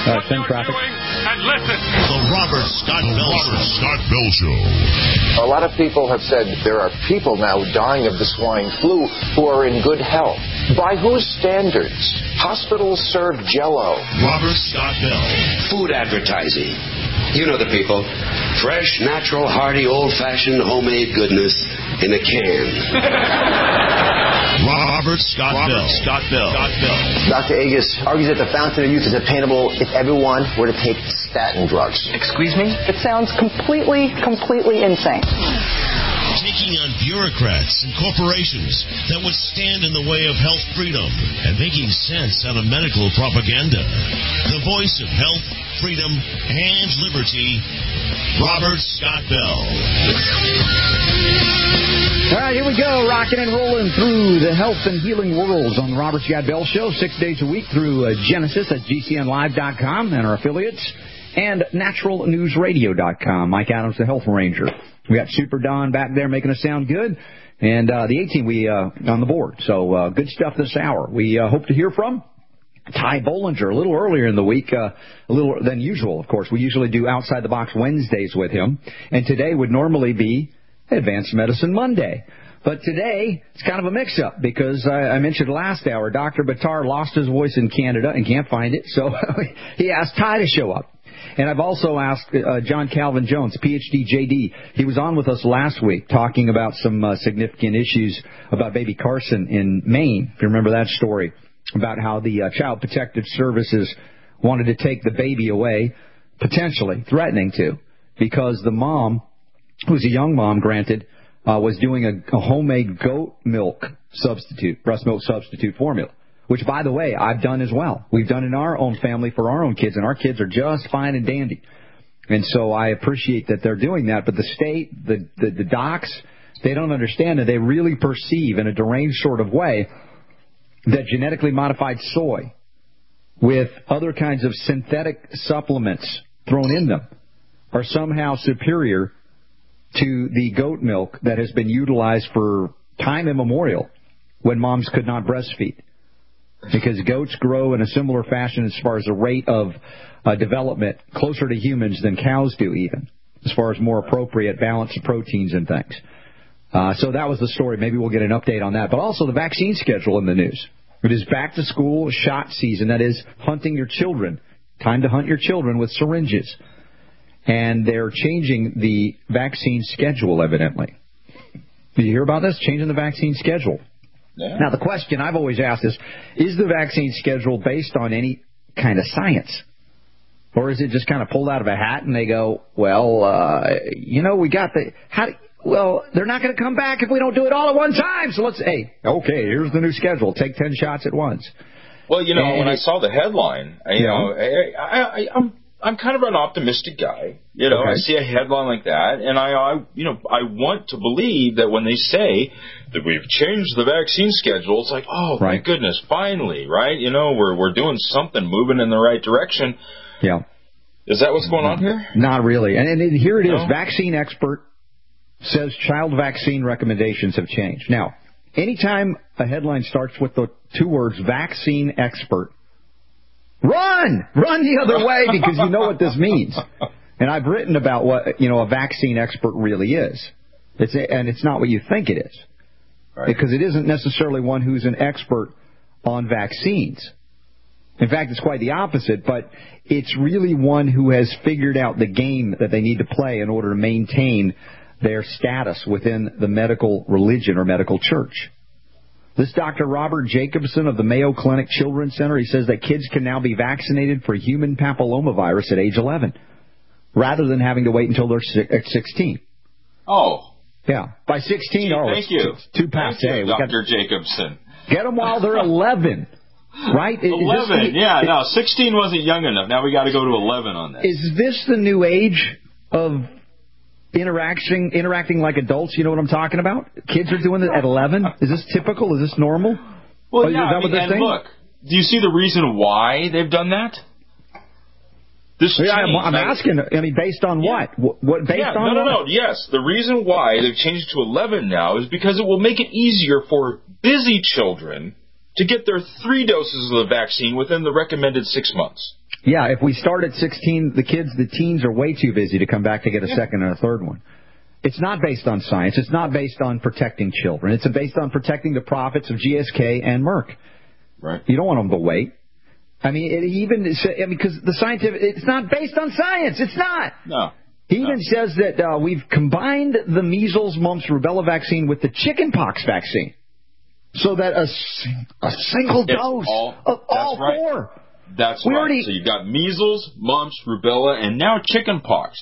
Send traffic. And listen. The Robert Scott Bell Show. A lot of people have said there are people now dying of the swine flu who are in good health. By whose standards? Hospitals serve Jell-O. Robert Scott Bell. Food advertising. You know the people. Fresh, natural, hearty, old-fashioned, homemade goodness in a can. Robert Scott Bell. Dr. Agus argues that the fountain of youth is attainable if everyone were to take statin drugs. Excuse me? It sounds completely insane. Taking on bureaucrats and corporations that would stand in the way of health freedom and making sense out of medical propaganda. The voice of health, freedom, and liberty, Robert Scott Bell. All right, here we go, rocking and rolling through the health and healing worlds on the Robert Scott Bell Show, 6 days a week through Genesis at GCNlive.com and our affiliates, and naturalnewsradio.com. Mike Adams, the Health Ranger. We got Super Don back there making us sound good, and the 18 we on the board. So good stuff this hour. We hope to hear from Ty Bollinger a little earlier in the week, a little than usual, of course. We usually do Outside the Box Wednesdays with him, and today would normally be Advanced Medicine Monday. But today, it's kind of a mix-up because I mentioned last hour, Dr. Buttar lost his voice in Canada and can't find it, so he asked Ty to show up. And I've also asked John Calvin Jones, PhD JD. He was on with us last week talking about some significant issues about baby Carson in Maine, if you remember that story, about how the Child Protective Services wanted to take the baby away, potentially threatening to, because the mom, who's a young mom, granted, was doing a homemade goat milk substitute, breast milk substitute formula, which, by the way, I've done as well. We've done in our own family for our own kids, and our kids are just fine and dandy. And so I appreciate that they're doing that. But the state, the docs, they don't understand it. They really perceive in a deranged sort of way that genetically modified soy with other kinds of synthetic supplements thrown in them are somehow superior to the goat milk that has been utilized for time immemorial when moms could not breastfeed. Because goats grow in a similar fashion as far as the rate of development closer to humans than cows do even, as far as more appropriate balance of proteins and things. So that was the story. Maybe we'll get an update on that. But also the vaccine schedule in the news. It is back to school shot season. That is hunting your children. Time to hunt your children with syringes. And they're changing the vaccine schedule, evidently. Did you hear about this? Changing the vaccine schedule. Yeah. Now, the question I've always asked is the vaccine schedule based on any kind of science? Or is it just kind of pulled out of a hat and they go, well, we got they're not going to come back if we don't do it all at one time. So here's the new schedule. Take 10 shots at once. Well, when I saw the headline, I'm kind of an optimistic guy. Okay. I see a headline like that, and I want to believe that when they say that we've changed the vaccine schedule, it's like, oh, my goodness, finally, right? We're doing something, moving in the right direction. Yeah. Is that what's going on here? Not really. And here it is. Vaccine expert says child vaccine recommendations have changed. Now, anytime a headline starts with the two words vaccine expert, run the other way, because you know what this means. And I've written about what a vaccine expert really is. It's not what you think it is, because it isn't necessarily one who's an expert on vaccines. In fact, it's quite the opposite, but it's really one who has figured out the game that they need to play in order to maintain their status within the medical religion or medical church. This Dr. Robert Jacobson of the Mayo Clinic Children's Center, he says that kids can now be vaccinated for human papillomavirus at age 11, rather than having to wait until they're 16. Oh. Yeah. By 16, thank you. It's too passe. Dr. Jacobson. Get them while they're 11. Right? 11, no, 16 wasn't young enough. Now we got to go to 11 on this. Is this the new age of interacting like adults? You know what I'm talking about? Kids are doing it at 11? Is this typical? Is this normal? Well, look, do you see the reason why they've done that? I'm asking, based on what? What based on what? No. Yes, the reason why they've changed to 11 now is because it will make it easier for busy children to get their 3 doses of the vaccine within the recommended 6 months. Yeah, if we start at 16, the teens are way too busy to come back to get a second and a third one. It's not based on science. It's not based on protecting children. It's based on protecting the profits of GSK and Merck. Right. You don't want them to wait. I mean, because the scientific, it's not based on science. It's not. No. He even says that we've combined the measles, mumps, rubella vaccine with the chickenpox vaccine, so that a single dose of all four. That's right. So you've got measles, mumps, rubella, and now chickenpox.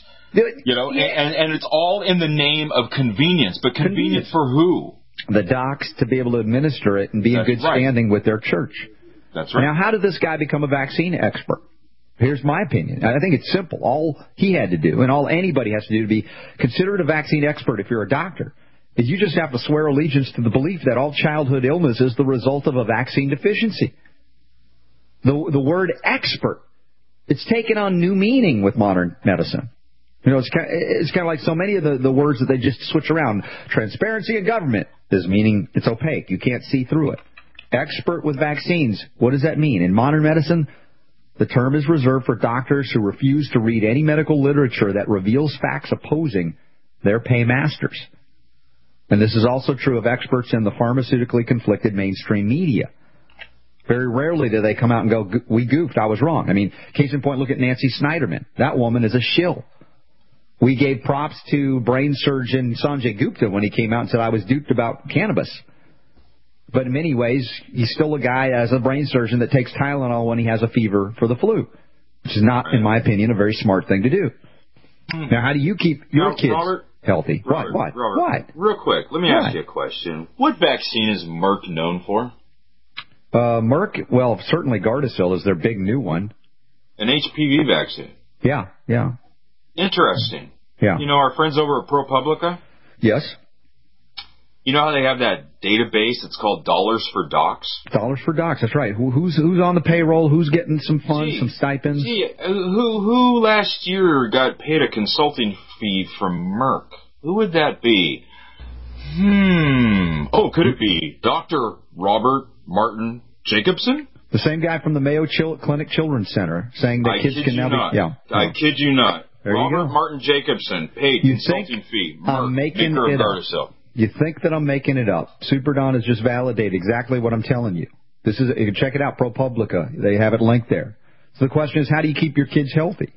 And it's all in the name of convenience. But convenience for who? The docs, to be able to administer it and be in good standing with their church. That's right. Now, how did this guy become a vaccine expert? Here's my opinion. I think it's simple. All he had to do, and all anybody has to do to be considered a vaccine expert if you're a doctor, is you just have to swear allegiance to the belief that all childhood illness is the result of a vaccine deficiency. The word expert, it's taken on new meaning with modern medicine. It's kind of like so many of the words that they just switch around. Transparency in government is meaning it's opaque. You can't see through it. Expert with vaccines, what does that mean? In modern medicine, the term is reserved for doctors who refuse to read any medical literature that reveals facts opposing their paymasters. And this is also true of experts in the pharmaceutically conflicted mainstream media. Very rarely do they come out and go, we goofed, I was wrong. I mean, case in point, look at Nancy Snyderman. That woman is a shill. We gave props to brain surgeon Sanjay Gupta when he came out and said I was duped about cannabis. But in many ways, he's still a guy as a brain surgeon that takes Tylenol when he has a fever for the flu, which is not, in my opinion, a very smart thing to do. Now, how do you keep your kids healthy? Robert, what? Real quick, let me ask you a question. What vaccine is Merck known for? Merck, well, certainly Gardasil is their big new one. An HPV vaccine? Yeah. Interesting. Yeah. You know our friends over at ProPublica? Yes. You know how they have that database? It's called Dollars for Docs. Dollars for Docs. That's right. Who's on the payroll? Who's getting some funds, some stipends? Who last year got paid a consulting fee from Merck? Who would that be? Oh, could it be Dr. Robert Martin Jacobson? The same guy from the Mayo Clinic Children's Center saying that kids can now be... Yeah. I kid you not. There Robert Martin Jacobson paid consulting fee. I'm making it up. You think that I'm making it up. Super Don has just validated exactly what I'm telling you. You can check it out, ProPublica. They have it linked there. So the question is, how do you keep your kids healthy?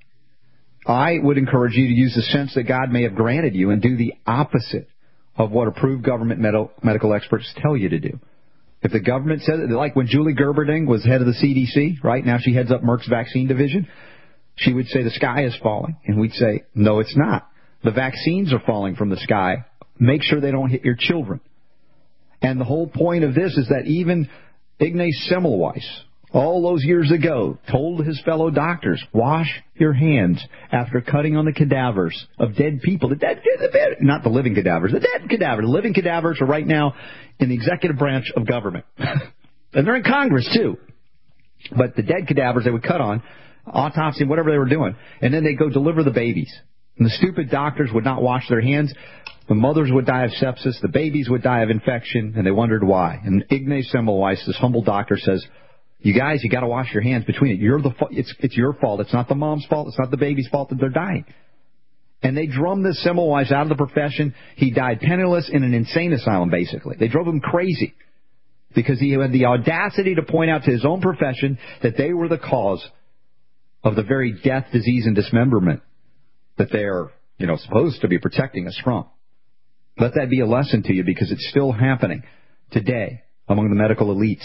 I would encourage you to use the sense that God may have granted you and do the opposite of what approved government medical experts tell you to do. If the government said it, like when Julie Gerberding was head of the CDC, right? Now she heads up Merck's vaccine division. She would say the sky is falling. And we'd say, no, it's not. The vaccines are falling from the sky. Make sure they don't hit your children. And the whole point of this is that even Ignaz Semmelweis, all those years ago, told his fellow doctors, wash your hands after cutting on the cadavers of dead people. Not the living cadavers, the dead cadavers. The living cadavers are right now in the executive branch of government. And they're in Congress, too. But the dead cadavers they would cut on, autopsy, whatever they were doing, and then they'd go deliver the babies. And the stupid doctors would not wash their hands. The mothers would die of sepsis. The babies would die of infection, and they wondered why. And Ignaz Semmelweis, this humble doctor, says, you guys, you got to wash your hands between it. It's your fault. It's not the mom's fault. It's not the baby's fault that they're dying. And they drummed this Semmelweis out of the profession. He died penniless in an insane asylum, basically. They drove him crazy because he had the audacity to point out to his own profession that they were the cause of the very death, disease, and dismemberment that they are, supposed to be protecting us from. Let that be a lesson to you because it's still happening today among the medical elites.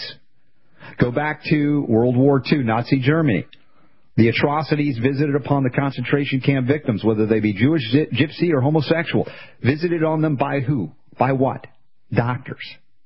Go back to World War II, Nazi Germany. The atrocities visited upon the concentration camp victims, whether they be Jewish, gypsy, or homosexual, visited on them by who? By what? Doctors.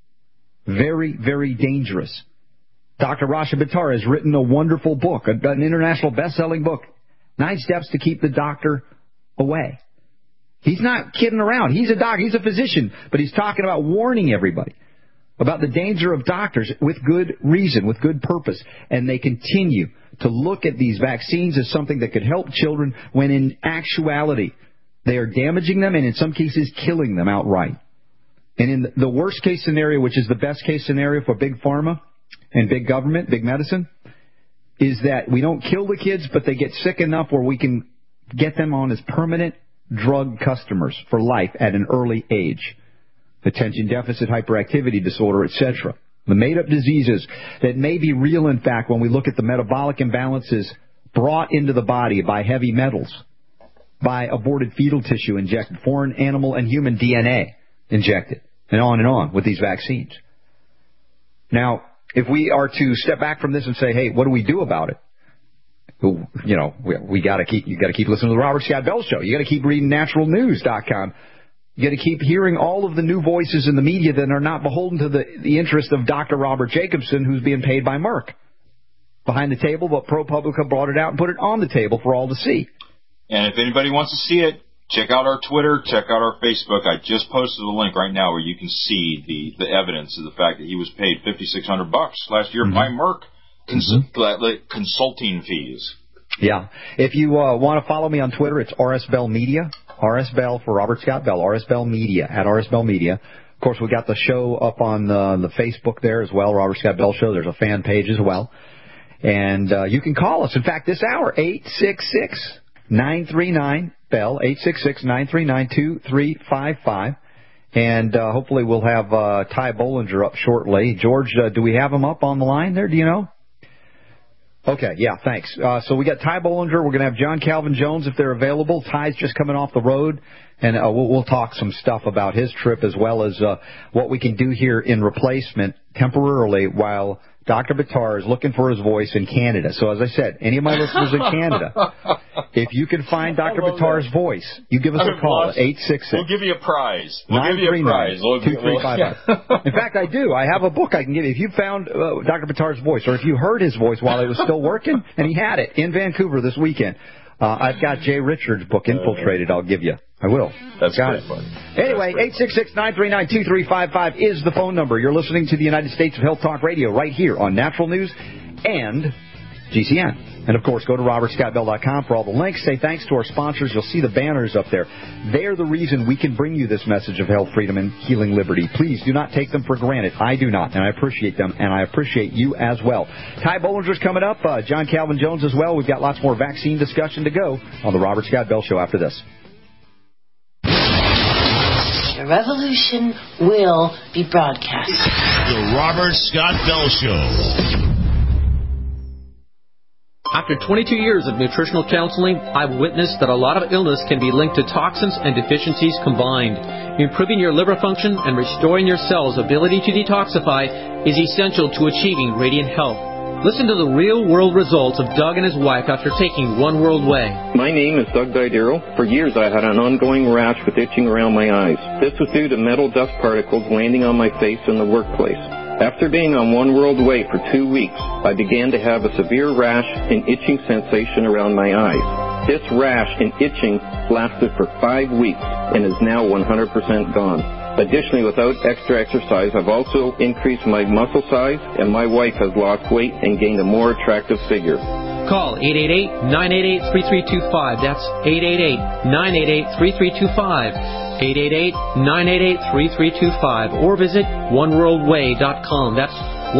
Very, very dangerous. Dr. Rasha Buttar has written a wonderful book, an international best-selling book, 9 Steps to Keep the Doctor Away. He's not kidding around. He's a doctor. He's a physician. But he's talking about warning everybody about the danger of doctors with good reason, with good purpose. And they continue to look at these vaccines as something that could help children when in actuality they are damaging them and in some cases killing them outright. And in the worst case scenario, which is the best case scenario for big pharma and big government, big medicine, is that we don't kill the kids, but they get sick enough where we can get them on as permanent drug customers for life at an early age. Attention deficit hyperactivity disorder, etc. The made-up diseases that may be real, in fact, when we look at the metabolic imbalances brought into the body by heavy metals, by aborted fetal tissue injected, foreign animal and human DNA injected, and on with these vaccines. Now, if we are to step back from this and say, hey, what do we do about it? You know, you got to keep listening to the Robert Scott Bell Show. You got to keep reading naturalnews.com. You got to keep hearing all of the new voices in the media that are not beholden to the interest of Dr. Robert Jacobson, who's being paid by Merck. Behind the table, but ProPublica brought it out and put it on the table for all to see. And if anybody wants to see it, check out our Twitter, check out our Facebook. I just posted a link right now where you can see the evidence of the fact that he was paid $5,600 last year by Merck consulting fees. Yeah. If you want to follow me on Twitter, it's RS Bell Media. RS Bell for Robert Scott Bell. RS Bell Media, at RS Bell Media. Of course, we got the show up on the Facebook there as well, Robert Scott Bell Show. There's a fan page as well. And you can call us. In fact, this hour, 866-939-BELL, 866-939-2355. And hopefully we'll have Ty Bollinger up shortly. George, do we have him up on the line there? Do you know? Okay, yeah, thanks. So we got Ty Bollinger. We're going to have John Calvin Jones if they're available. Ty's just coming off the road, and we'll talk some stuff about his trip as well as what we can do here in replacement temporarily while Dr. Buttar is looking for his voice in Canada. So as I said, any of my listeners in Canada, if you can find Dr. Buttar's voice, you give us a call at 866. We'll give you a prize. We'll give you a prize. 2355. In fact, I do. I have a book I can give you. If you found Dr. Buttar's voice, or if you heard his voice while it was still working, and he had it in Vancouver this weekend, I've got Jay Richards' book, Infiltrated, I'll give you. I will. That's got it. Funny. Anyway, 866-939-2355 is the phone number. You're listening to the United States of Health Talk Radio right here on Natural News and GCN. And, of course, go to robertscottbell.com for all the links. Say thanks to our sponsors. You'll see the banners up there. They're the reason we can bring you this message of health, freedom, and healing liberty. Please do not take them for granted. I do not, and I appreciate them, and I appreciate you as well. Ty Bollinger's coming up. John Calvin Jones as well. We've got lots more vaccine discussion to go on the Robert Scott Bell Show after this. The revolution will be broadcast. The Robert Scott Bell Show. After 22 years of nutritional counseling, I've witnessed that a lot of illness can be linked to toxins and deficiencies combined. Improving your liver function and restoring your cells' ability to detoxify is essential to achieving radiant health. Listen to the real-world results of Doug and his wife after taking One World Way. My name is Doug Didero. For years I had an ongoing rash with itching around my eyes. This was due to metal dust particles landing on my face in the workplace. After being on One World Way for 2 weeks, I began to have a severe rash and itching sensation around my eyes. This rash and itching lasted for 5 weeks and is now 100% gone. Additionally, without extra exercise, I've also increased my muscle size, and my wife has lost weight and gained a more attractive figure. Call 888-988-3325. That's 888-988-3325. 888-988-3325. Or visit oneworldway.com. That's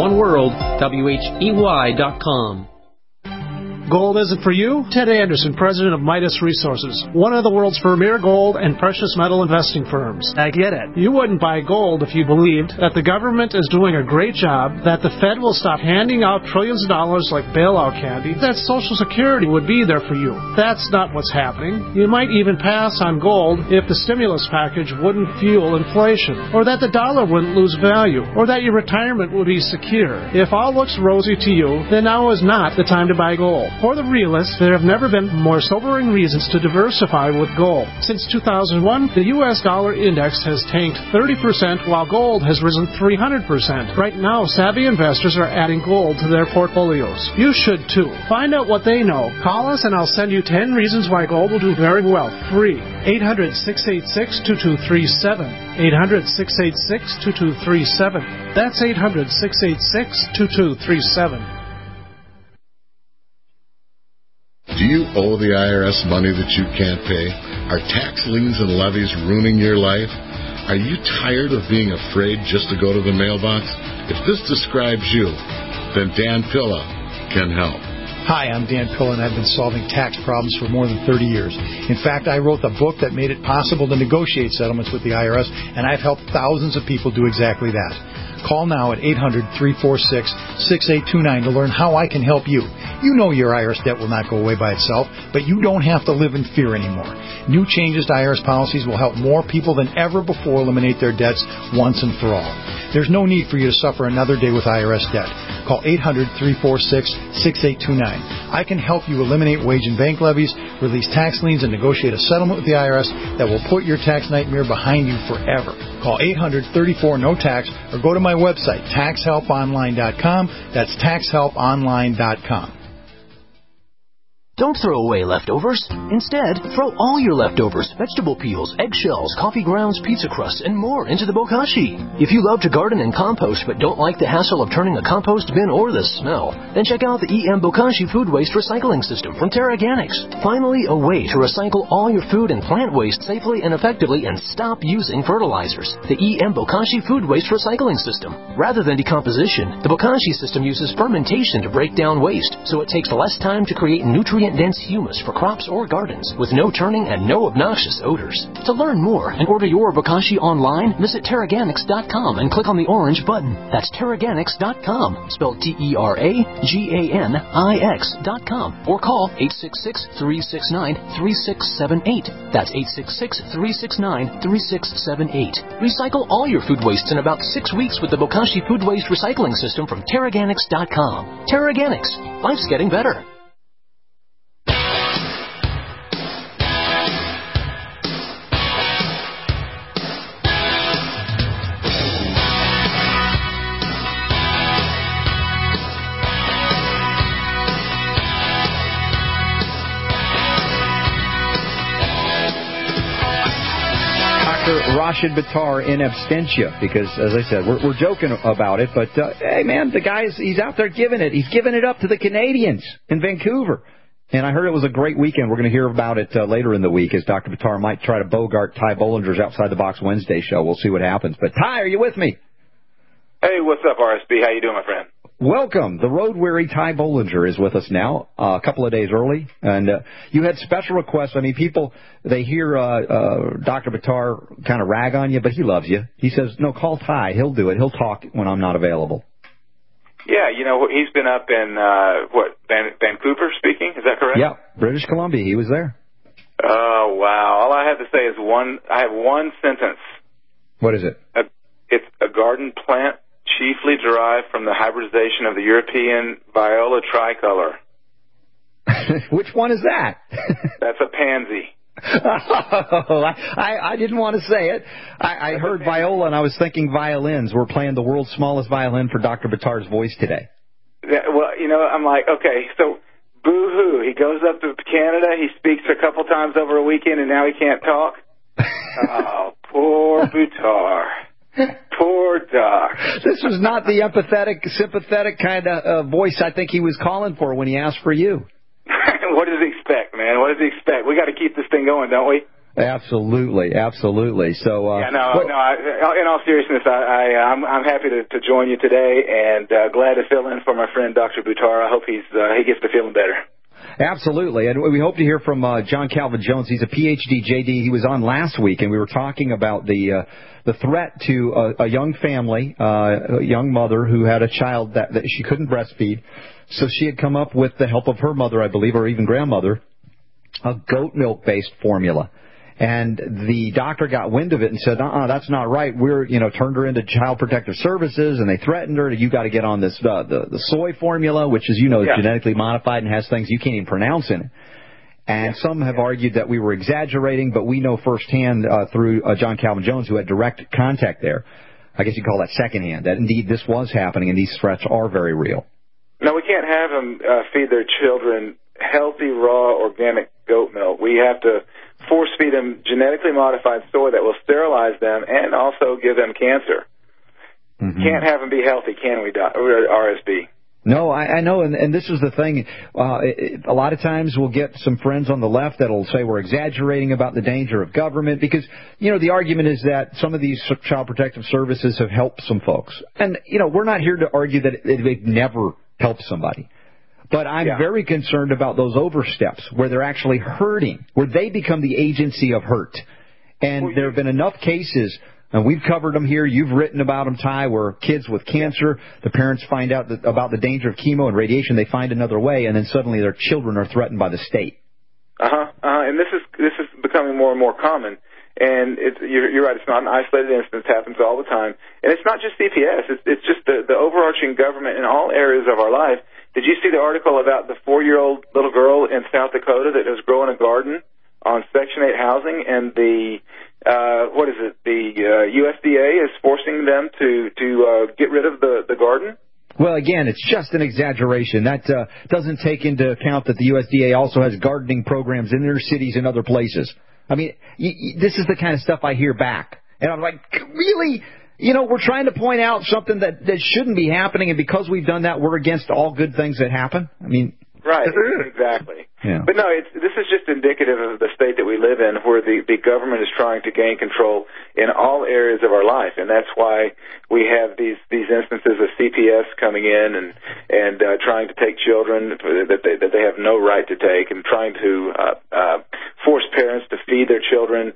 oneworldwhey.com. Gold isn't for you? Ted Anderson, president of Midas Resources, one of the world's premier gold and precious metal investing firms. I get it. You wouldn't buy gold if you believed that the government is doing a great job, that the Fed will stop handing out trillions of dollars like bailout candy, that Social Security would be there for you. That's not what's happening. You might even pass on gold if the stimulus package wouldn't fuel inflation, or that the dollar wouldn't lose value, or that your retirement would be secure. If all looks rosy to you, then now is not the time to buy gold. For the realists, there have never been more sobering reasons to diversify with gold. Since 2001, the U.S. dollar index has tanked 30%, while gold has risen 300%. Right now, savvy investors are adding gold to their portfolios. You should too. Find out what they know. Call us and I'll send you 10 reasons why gold will do very well. Free. 800-686-2237. 800-686-2237. That's 800-686-2237. Do you owe the IRS money that you can't pay? Are tax liens and levies ruining your life? Are you tired of being afraid just to go to the mailbox? If this describes you, then Dan Pilla can help. Hi, I'm Dan Pilla, and I've been solving tax problems for more than 30 years. In fact, I wrote the book that made it possible to negotiate settlements with the IRS, and I've helped thousands of people do exactly that. Call now at 800-346-6829 to learn how I can help you. You know your IRS debt will not go away by itself, but you don't have to live in fear anymore. New changes to IRS policies will help more people than ever before eliminate their debts once and for all. There's no need for you to suffer another day with IRS debt. Call 800-346-6829. I can help you eliminate wage and bank levies, release tax liens, and negotiate a settlement with the IRS that will put your tax nightmare behind you forever. Call 800-34-NO-TAX or go to my website, taxhelponline.com. That's taxhelponline.com. Don't throw away leftovers. Instead, throw all your leftovers, vegetable peels, eggshells, coffee grounds, pizza crusts, and more into the bokashi. If you love to garden and compost but don't like the hassle of turning a compost bin or the smell, then check out the EM Bokashi Food Waste Recycling System from Terraganics. Finally, a way to recycle all your food and plant waste safely and effectively and stop using fertilizers. The EM Bokashi Food Waste Recycling System. Rather than decomposition, the Bokashi system uses fermentation to break down waste, so it takes less time to create nutrient-dense humus for crops or gardens with no turning and no obnoxious odors. To learn more and order your Bokashi online, visit Terraganics.com and click on the orange button. That's Terraganics.com, spelled Terraganix.com, or call 866-369-3678. That's 866-369-3678. Recycle all your food wastes in about 6 weeks with the Bokashi Food Waste Recycling System from Terraganics.com. Terraganics. Life's getting better. Rashid Buttar in absentia, because, as I said, we're joking about it, but, hey, man, the guy's, he's out there giving it. He's giving it up to the Canadians in Vancouver. And I heard it was a great weekend. We're going to hear about it later in the week as Dr. Buttar might try to bogart Ty Bollinger's Outside the Box Wednesday show. We'll see what happens. But, Ty, are you with me? Hey, what's up, RSB? How you doing, my friend? Welcome. The road-weary Ty Bollinger is with us now, a couple of days early. And you had special requests. I mean, people, they hear Dr. Buttar kind of rag on you, but he loves you. He says, no, call Ty. He'll do it. He'll talk when I'm not available. Yeah, you know, he's been up in, Vancouver speaking? Is that correct? Yeah, British Columbia. He was there. Oh, wow. All I have to say is I have one sentence. What is it? It's a garden plant chiefly derived from the hybridization of the European Viola tricolor. Which one is that? That's a pansy. I didn't want to say it. I heard viola, and I was thinking violins. We're playing the world's smallest violin for Dr. Buttar's voice today. Well, you know, I'm like, okay, so boo-hoo. He goes up to Canada. He speaks a couple times over a weekend, and now he can't talk. Oh, poor Buttar. Poor Doc. This was not the empathetic, sympathetic kind of voice I think he was calling for when he asked for you. What does he expect, man? What does he expect? We got to keep this thing going, don't we? Absolutely, absolutely. So, in all seriousness, I'm happy to join you today, and glad to fill in for my friend Dr. Buttar. I hope he gets to feeling better. Absolutely, and we hope to hear from John Calvin Jones. He's a PhD, JD. He was on last week, and we were talking about the threat to a young family, a young mother who had a child that she couldn't breastfeed. So she had come up with the help of her mother, I believe, or even grandmother, a goat milk-based formula. And the doctor got wind of it and said, that's not right. Turned her into Child Protective Services, and they threatened her. You got to get on this, the soy formula, which is, genetically modified and has things you can't even pronounce in it. And some have argued that we were exaggerating, but we know firsthand through John Calvin Jones, who had direct contact there, I guess you call that secondhand, that indeed this was happening and these threats are very real. No, we can't have them feed their children healthy, raw, organic goat milk. We have to force feed them genetically modified soy that will sterilize them and also give them cancer. Mm-hmm. Can't have them be healthy, can we, RSB? No, I know, and this is the thing. A lot of times we'll get some friends on the left that'll say we're exaggerating about the danger of government because, the argument is that some of these Child Protective Services have helped some folks. And, we're not here to argue that they've never helped somebody. But I'm very concerned about those oversteps where they're actually hurting, where they become the agency of hurt. And there have been enough cases, and we've covered them here, you've written about them, Ty, where kids with cancer, the parents find out about the danger of chemo and radiation, they find another way, and then suddenly their children are threatened by the state. And this is becoming more and more common. And you're right, it's not an isolated instance, it happens all the time. And it's not just CPS, it's just the overarching government in all areas of our life. Did you see the article about the 4-year-old little girl in South Dakota that was growing a garden on Section 8 housing, and the USDA is forcing them to get rid of the garden? Well, again, it's just an exaggeration. That doesn't take into account that the USDA also has gardening programs in their cities and other places. I mean, this is the kind of stuff I hear back. And I'm like, really? You know, we're trying to point out something that shouldn't be happening, and because we've done that, we're against all good things that happen? I mean... Right, exactly. Yeah. But no, this is just indicative of the state that we live in, where the government is trying to gain control in all areas of our life, and that's why we have these instances of CPS coming in and trying to take children that they have no right to take, and trying to force parents to feed their children,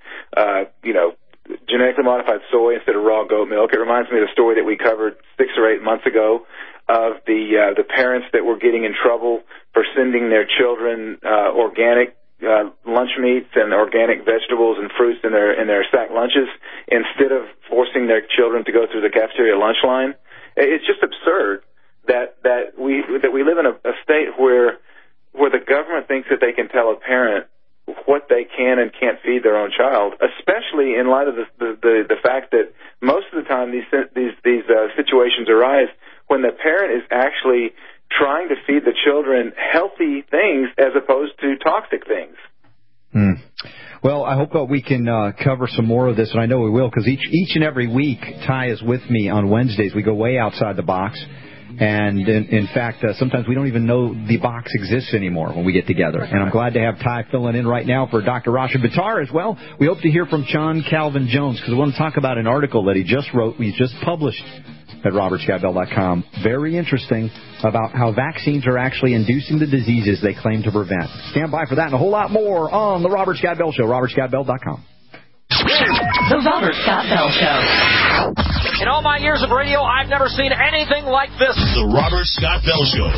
genetically modified soy instead of raw goat milk. It reminds me of the story that we covered 6 or 8 months ago of the parents that were getting in trouble for sending their children organic lunch meats and organic vegetables and fruits in their sack lunches instead of forcing their children to go through the cafeteria lunch line. It's just absurd that we live in a state where the government thinks that they can tell a parent what they can and can't feed their own child, especially in light of the fact that most of the time these situations arise when the parent is actually trying to feed the children healthy things as opposed to toxic things. Well, I hope we can cover some more of this, and I know we will, because each and every week Ty is with me on Wednesdays. We go way outside the box. And, in fact, sometimes we don't even know the box exists anymore when we get together. And I'm glad to have Ty filling in right now for Dr. Rashid Buttar as well. We hope to hear from John Calvin Jones, because we want to talk about an article that he just wrote, he just published at robertscottbell.com. Very interesting about how vaccines are actually inducing the diseases they claim to prevent. Stand by for that and a whole lot more on The Robert Scott Bell Show, robertscottbell.com. The Robert Scott Bell Show. In all my years of radio, I've never seen anything like this. The Robert Scott Bell Show.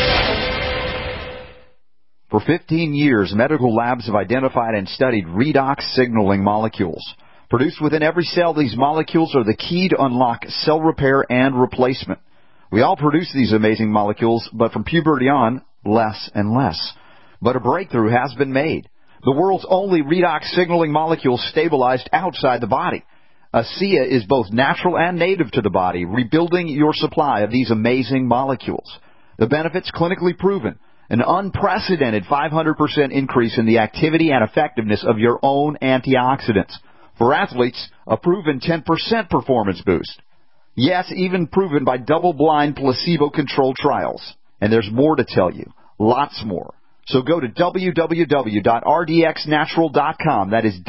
For 15 years, medical labs have identified and studied redox signaling molecules. Produced within every cell, these molecules are the key to unlock cell repair and replacement. We all produce these amazing molecules, but from puberty on, less and less. But a breakthrough has been made. The world's only redox signaling molecule stabilized outside the body. ASEA is both natural and native to the body, rebuilding your supply of these amazing molecules. The benefits clinically proven. An unprecedented 500% increase in the activity and effectiveness of your own antioxidants. For athletes, a proven 10% performance boost. Yes, even proven by double-blind placebo-controlled trials. And there's more to tell you. Lots more. So go to www.rdxnatural.com. That is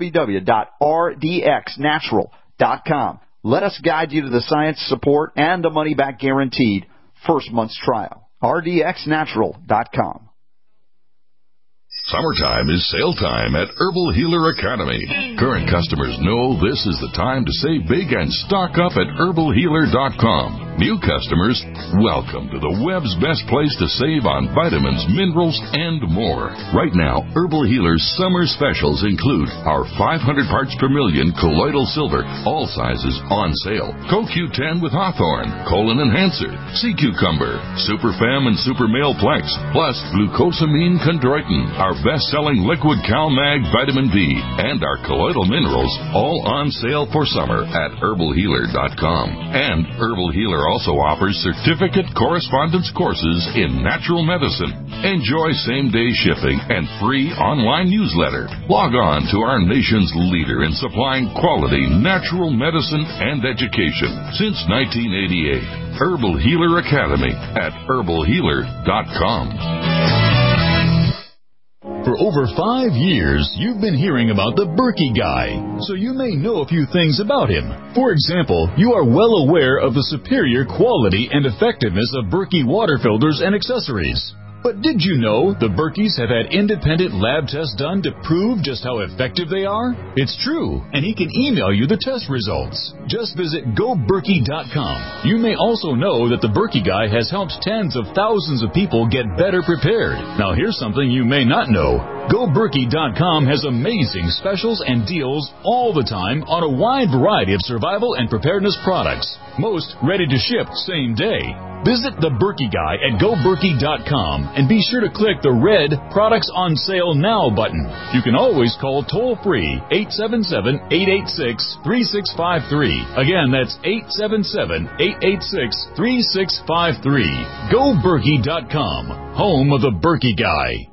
www.rdxnatural.com. Let us guide you to the science support and the money-back guaranteed first month's trial. rdxnatural.com. Summertime is sale time at Herbal Healer Academy. Current customers know this is the time to save big and stock up at herbalhealer.com. New customers, welcome to the web's best place to save on vitamins, minerals, and more. Right now, Herbal Healer's summer specials include our 500 parts per million colloidal silver, all sizes on sale. CoQ10 with Hawthorne, Colon Enhancer, Sea Cucumber, Superfem and Super Male Plex, plus Glucosamine Chondroitin, our best-selling liquid CalMag Vitamin B, and our colloidal minerals, all on sale for summer at herbalhealer.com. And Herbal Healer also offers certificate correspondence courses in natural medicine. Enjoy same-day shipping and free online newsletter. Log on to our nation's leader in supplying quality natural medicine and education since 1988. Herbal Healer Academy at herbalhealer.com. For over 5 years, you've been hearing about the Berkey Guy, so you may know a few things about him. For example, you are well aware of the superior quality and effectiveness of Berkey water filters and accessories. But did you know the Berkeys have had independent lab tests done to prove just how effective they are? It's true, and he can email you the test results. Just visit GoBerkey.com. You may also know that the Berkey Guy has helped tens of thousands of people get better prepared. Now here's something you may not know. GoBerkey.com has amazing specials and deals all the time on a wide variety of survival and preparedness products. Most ready to ship same day. Visit the Berkey Guy at GoBerkey.com and be sure to click the red Products on Sale Now button. You can always call toll-free 877-886-3653. Again, that's 877-886-3653. GoBerkey.com, home of the Berkey Guy.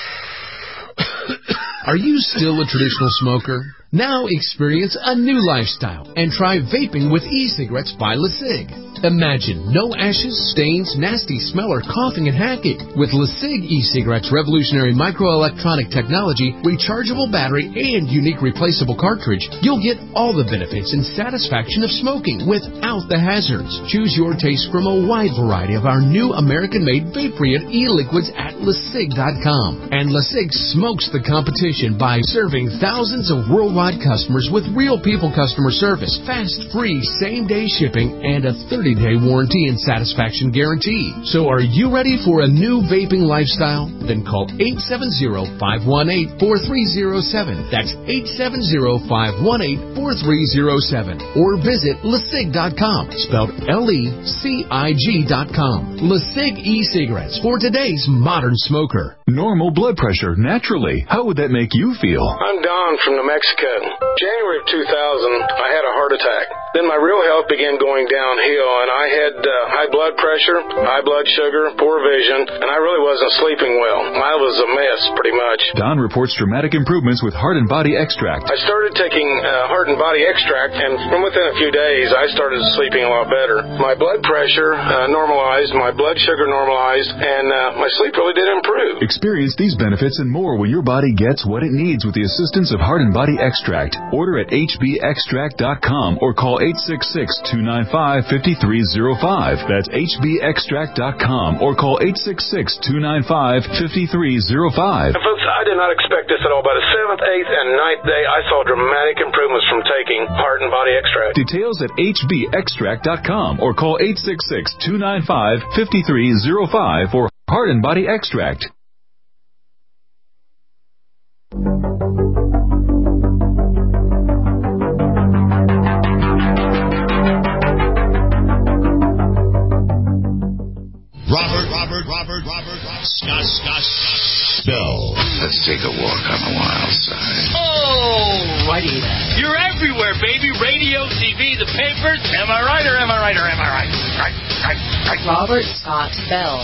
Are you still a traditional smoker? Now experience a new lifestyle and try vaping with e-cigarettes by LeSig. Imagine no ashes, stains, nasty smell, or coughing and hacking. With LeSig e-cigarettes' revolutionary microelectronic technology, rechargeable battery, and unique replaceable cartridge, you'll get all the benefits and satisfaction of smoking without the hazards. Choose your taste from a wide variety of our new American-made vape-free e-liquids at LeSig.com. And LeSig smokes the competition by serving thousands of worldwide customers with real people customer service, fast, free, same-day shipping, and a 30-day warranty and satisfaction guarantee. So are you ready for a new vaping lifestyle? Then call 870-518-4307. That's 870-518-4307. Or visit LeSig.com, spelled LECIG.com. LeSig e-cigarettes for today's modern smoker. Normal blood pressure, naturally. How would that make you feel? I'm Don from New Mexico. January of 2000, I had a heart attack. Then my real health began going downhill, and I had high blood pressure, high blood sugar, poor vision, and I really wasn't sleeping well. I was a mess, pretty much. Don reports dramatic improvements with Heart and Body Extract. I started taking Heart and Body Extract, and from within a few days, I started sleeping a lot better. My blood pressure normalized, my blood sugar normalized, and my sleep really did improve. Experience these benefits and more when your body gets what it needs with the assistance of Heart and Body Extract. Order at hbextract.com or call 866-295-5305. That's hbextract.com or call 866-295-5305. Folks, I did not expect this at all. By the 7th, 8th, and 9th day, I saw dramatic improvements from taking Heart and Body Extract. Details at hbextract.com or call 866-295-5305 for Heart and Body Extract. Robert, Scott Bell. Let's take a walk on the wild side. Oh, righty then. You're everywhere, baby. Radio, TV, the papers. Am I right or am I right or am I right? Right. Robert Scott Bell.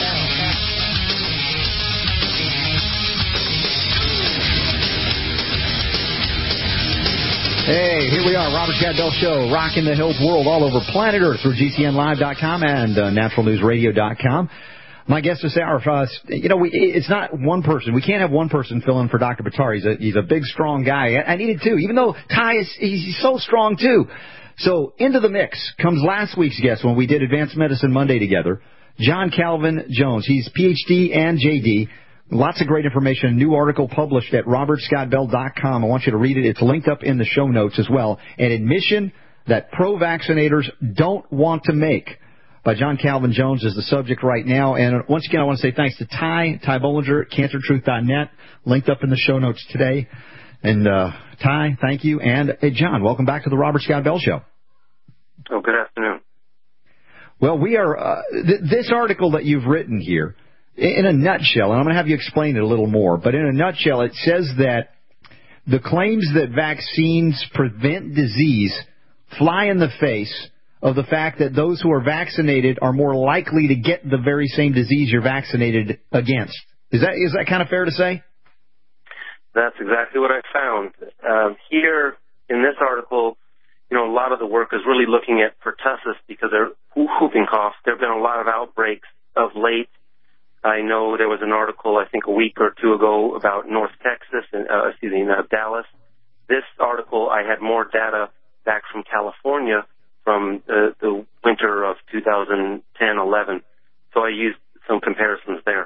Hey, here we are, Robert Scott Bell Show, rocking the health world all over planet Earth through GCNlive.com and naturalnewsradio.com. My guest this hour, it's not one person. We can't have one person fill in for Dr. Buttar. He's a big, strong guy. I needed two, even though Ty he's so strong, too. So into the mix comes last week's guest when we did Advanced Medicine Monday together, John Calvin Jones. He's PhD and JD. Lots of great information. A new article published at robertscottbell.com. I want you to read it. It's linked up in the show notes as well. An admission that pro-vaccinators don't want to make by John Calvin Jones is the subject right now. And once again, I want to say thanks to Ty Bollinger at CancerTruth.net, linked up in the show notes today. And Ty, thank you. And John, welcome back to the Robert Scott Bell Show. Oh, good afternoon. Well, we are this article that you've written here, in a nutshell, and I'm going to have you explain it a little more, but in a nutshell, it says that the claims that vaccines prevent disease fly in the face of the fact that those who are vaccinated are more likely to get the very same disease you're vaccinated against. Is that kind of fair to say? That's exactly what I found. Here in this article, a lot of the work is really looking at pertussis because they're whooping cough. There have been a lot of outbreaks of late I know there was an article, I think a week or two ago, about North Texas, Dallas. This article, I had more data back from California from the winter of 2010-11. So I used some comparisons there.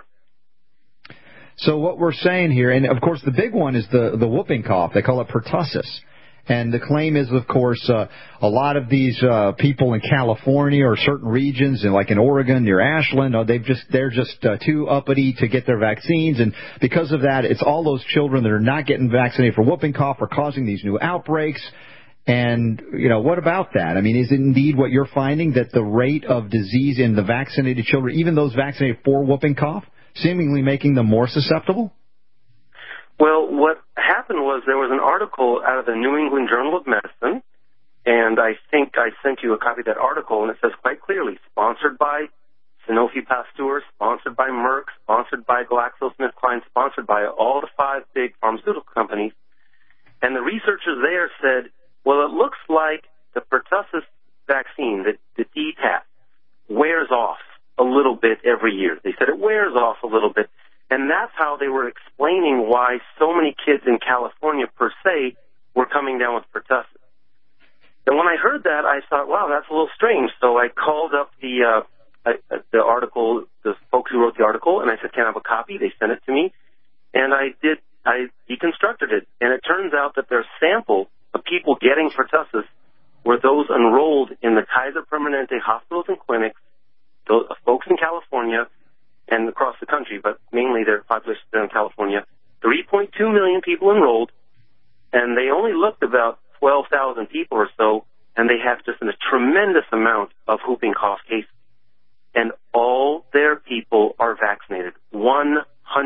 So what we're saying here, and of course the big one is the whooping cough. They call it pertussis. And the claim is, of course, a lot of these people in California or certain regions, and like in Oregon near Ashland, they're just too uppity to get their vaccines, and because of that, it's all those children that are not getting vaccinated for whooping cough are causing these new outbreaks. And what about that? I mean, is it indeed what you're finding, that the rate of disease in the vaccinated children, even those vaccinated for whooping cough, seemingly making them more susceptible? Well, what happened was there was an article out of the New England Journal of Medicine, and I think I sent you a copy of that article, and it says quite clearly, sponsored by Sanofi Pasteur, sponsored by Merck, sponsored by GlaxoSmithKline, sponsored by all the 5 big pharmaceutical companies. And the researchers there said, well, it looks like the pertussis vaccine, the DTaP, wears off a little bit every year. They said it wears off a little bit. And that's how they were explaining why so many kids in California, per se, were coming down with pertussis. And when I heard that, I thought, wow, that's a little strange. So I called up the article, the folks who wrote the article, and I said, can I have a copy? They sent it to me. And I deconstructed it. And it turns out that their sample of people getting pertussis were those enrolled in the Kaiser Permanente hospitals and clinics, those folks in California, and across the country, but mainly their population in California, 3.2 million people enrolled, and they only looked about 12,000 people or so, and they have just a tremendous amount of whooping cough cases. And all their people are vaccinated, 100%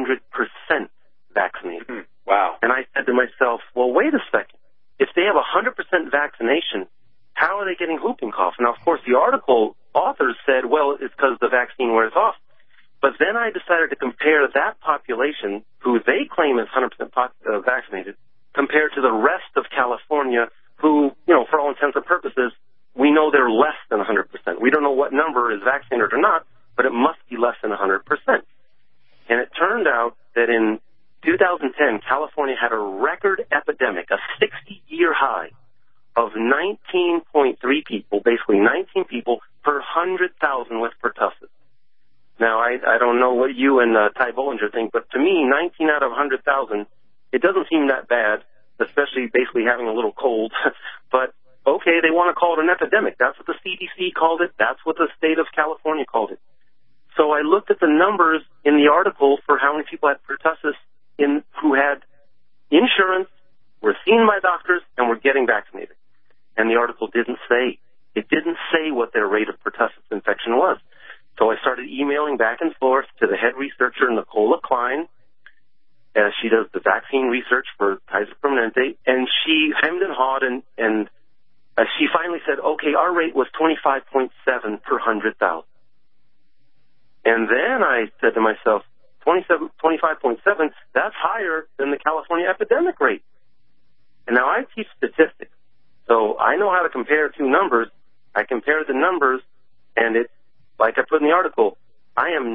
vaccinated. Wow. And I said to myself, well, wait a second. If they have 100% vaccination, how are they getting whooping cough? Now, of course, the article authors said, well, it's because the vaccine wears off. But then I decided to compare that population, who they claim is 100% vaccinated, compared to the rest of California, who, for all intents and purposes, we know they're less than 100%. We don't know what number is vaccinated or not, but it must be less than 100%. And it turned out that in 2010, California had a record epidemic, a 60-year high of 19.3 people, basically 19 people per 100,000 with pertussis. Now, I don't know what you and Ty Bollinger think, but to me, 19 out of 100,000, it doesn't seem that bad, especially basically having a little cold. But, okay, they want to call it an epidemic. That's what the CDC called it. That's what the state of California called it. So I looked at the numbers in the article for how many people had pertussis who had insurance, were seen by doctors, and were getting vaccinated. And the article didn't say. It didn't say what their rate of pertussis infection was. So I started emailing back and forth to the head researcher, Nicola Klein. She does the vaccine research for Kaiser Permanente, and she hemmed and hawed, and she finally said, okay, our rate was 25.7 per 100,000. And then I said to myself, 25.7, that's higher than the California epidemic rate. And now I teach statistics, so I know how to compare two numbers. I compared the numbers, and it's like I put in the article, I am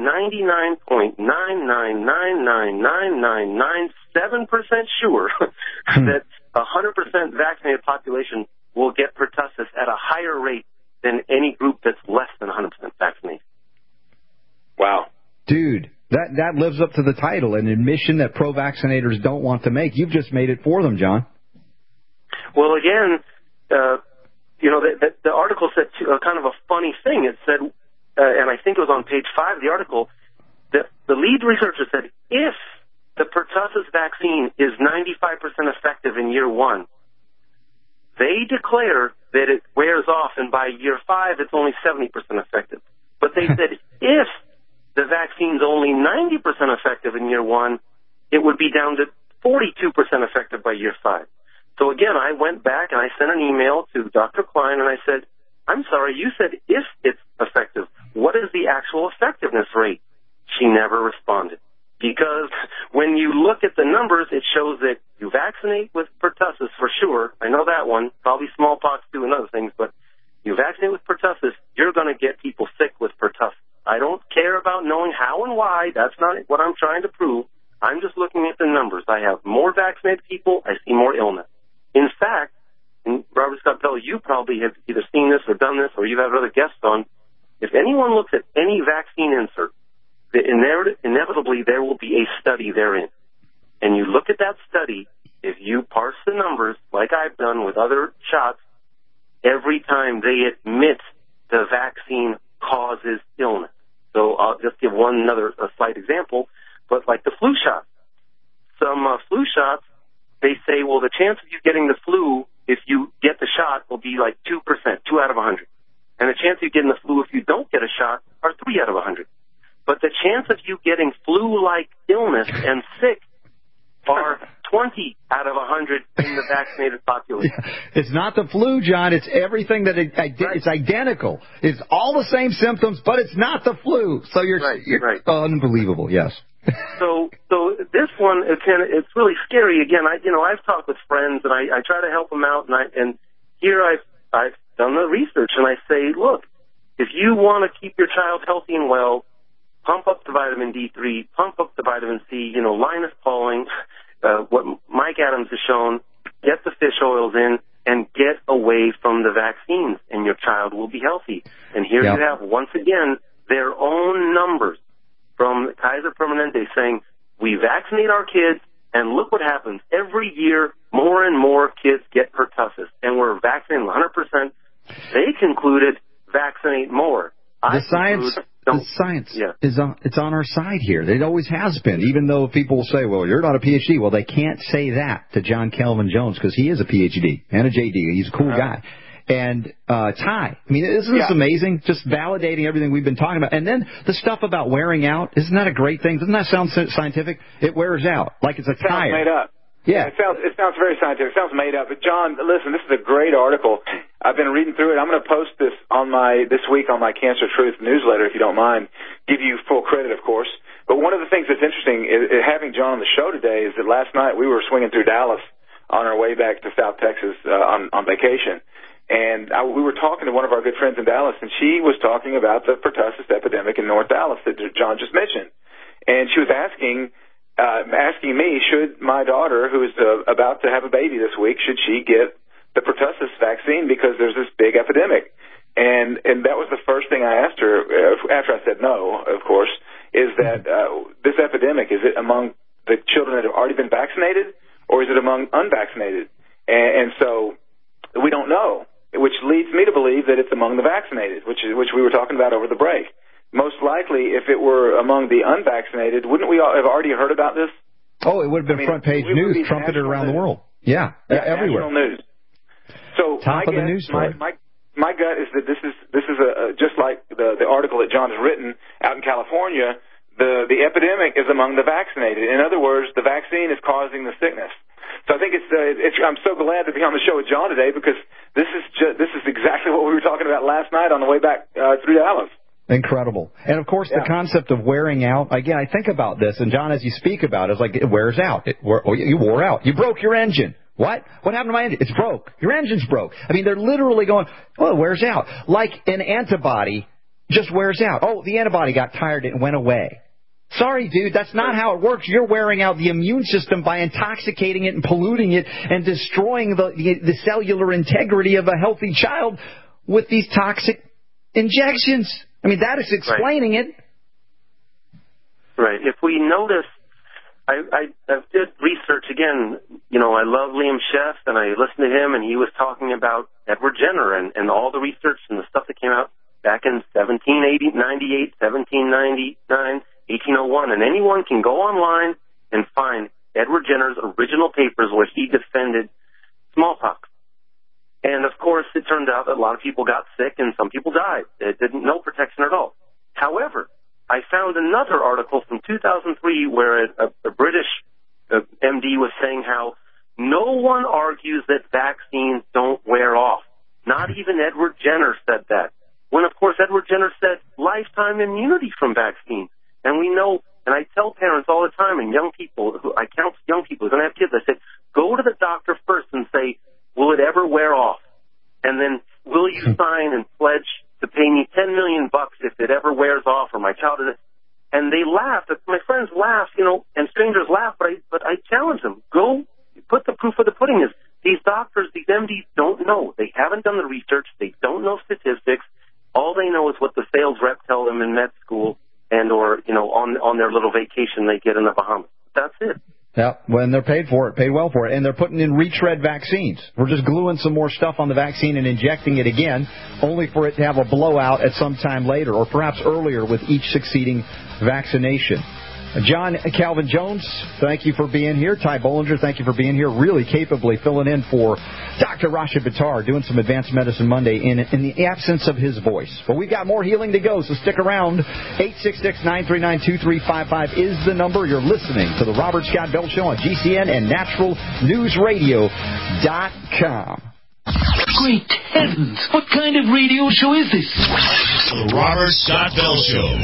99.9999997% sure that 100% vaccinated population will get pertussis at a higher rate than any group that's less than 100% vaccinated. Wow. Dude, that lives up to the title, an admission that pro-vaccinators don't want to make. You've just made it for them, John. Well, again, the article said kind of a funny thing. It said, and I think it was on page 5 of the article, that the lead researcher said, if the pertussis vaccine is 95% effective in year 1, they declare that it wears off, and by year 5, it's only 70% effective. But they said, if the vaccine's only 90% effective in year 1, it would be down to 42% effective by year 5. So again, I went back and I sent an email to Dr. Klein and I said, I'm sorry, you said if it's effective. What is the actual effectiveness rate? She never responded. Because when you look at the numbers, it shows that you vaccinate with pertussis for sure. I know that one. Probably smallpox too and other things. But you vaccinate with pertussis, you're going to get people sick with pertussis. I don't care about knowing how how and why, that's not what I'm trying to prove. I'm just looking at the numbers. I have more vaccinated people. I see more illness. In fact, and Robert Scott Bell, you probably have either seen this or done this, or you've had other guests on. If anyone looks at any vaccine insert, inevitably there will be a study therein. And you look at that study, if you parse the numbers, like I've done with other shots, every time they admit the vaccine causes illness. So I'll just give a slight example, but like the flu shot. Some flu shots, they say, well, the chance of you getting the flu if you get the shot will be like 2%, 2 out of 100. And the chance of you getting the flu if you don't get a shot are 3 out of 100. But the chance of you getting flu-like illness and sick are 20 out of 100 in the vaccinated population. Yeah. It's not the flu, John. It's everything that it's identical. It's all the same symptoms, but it's not the flu. So you're unbelievable. Yes. So this one, it's really scary. Again, I've talked with friends and I try to help them out, and here I've done the research and I say, look, if you want to keep your child healthy and well, pump up the vitamin D3, pump up the vitamin C, Linus Pauling, what Mike Adams has shown, get the fish oils in and get away from the vaccines and your child will be healthy. And here you have, once again, their own numbers from Kaiser Permanente saying, we vaccinate our kids and look what happens. Every year, more and more kids get pertussis and we're vaccinating 100%. They concluded vaccinate more. The science is on our side here. It always has been, even though people will say, well, you're not a PhD. Well, they can't say that to John Calvin Jones because he is a PhD and a JD. He's a cool guy. And Ty, I mean, isn't this amazing? Just validating everything we've been talking about. And then the stuff about wearing out, isn't that a great thing? Doesn't that sound scientific? It wears out, like it's a tire. Sounds made up. Yeah. It sounds very scientific. It sounds made up. But, John, listen, this is a great article. I've been reading through it. I'm going to post this this week on my Cancer Truth newsletter, if you don't mind. Give you full credit, of course. But one of the things that's interesting is having John on the show today is that last night we were swinging through Dallas on our way back to South Texas on vacation. And we were talking to one of our good friends in Dallas, and she was talking about the pertussis epidemic in North Dallas that John just mentioned. And she was asking me, should my daughter, who is about to have a baby this week, should she get the pertussis vaccine because there's this big epidemic? And that was the first thing I asked her, after I said no, of course, is that this epidemic, is it among the children that have already been vaccinated, or is it among unvaccinated? And so we don't know, which leads me to believe that it's among the vaccinated, which we were talking about over the break. Most likely, if it were among the unvaccinated, wouldn't we have already heard about this? Oh, it would have been front-page news, trumpeted around the world. Yeah, everywhere. National news. So top of the news story. My gut is that this is just like the article that John has written out in California. The epidemic is among the vaccinated. In other words, the vaccine is causing the sickness. So I think I'm so glad to be on the show with John today because this is exactly what we were talking about last night on the way back through Dallas. Incredible. And, of course, the concept of wearing out, again, I think about this, and, John, as you speak about it, it's like it wears out. You wore out. You broke your engine. What? What happened to my engine? It's broke. Your engine's broke. I mean, they're literally going, oh, it wears out. Like an antibody just wears out. Oh, the antibody got tired and went away. Sorry, dude, that's not how it works. You're wearing out the immune system by intoxicating it and polluting it and destroying the cellular integrity of a healthy child with these toxic injections. I mean, that is explaining it. Right. If we notice, I did research again. I love Liam Sheff, and I listened to him, and he was talking about Edward Jenner and all the research and the stuff that came out back in 1798, 1799, 1801. And anyone can go online and find Edward Jenner's original papers where he defended smallpox. And, of course, it turned out that a lot of people got sick and some people died. It didn't no protection at all. However, I found another article from 2003 where a British MD was saying how no one argues that vaccines don't wear off. Not even Edward Jenner said that. When, of course, Edward Jenner said lifetime immunity from vaccines. And we know, and I tell parents all the time and young people, I counsel young people who don't have kids, I said, go to the doctor first and say, will it ever wear off? And then will you sign and pledge to pay me $10 million if it ever wears off or my child is? And they but I challenge them. Go put the proof of the pudding is these doctors, these MDs don't know. They haven't done the research. They don't know statistics. All they know is what the sales rep tell them in med school and or, on their little vacation they get in the Bahamas. That's it. Yeah, when they're paid for it, paid well for it, and they're putting in retread vaccines. We're just gluing some more stuff on the vaccine and injecting it again, only for it to have a blowout at some time later, or perhaps earlier with each succeeding vaccination. John Calvin Jones, thank you for being here. Ty Bollinger, thank you for being here, really capably filling in for Dr. Rashid Buttar, doing some Advanced Medicine Monday in the absence of his voice. But we've got more healing to go, so stick around. 866-939-2355 is the number. You're listening to the Robert Scott Bell Show on GCN and naturalnewsradio.com. Great heavens! What kind of radio show is this? The Robert Scott Bell Show.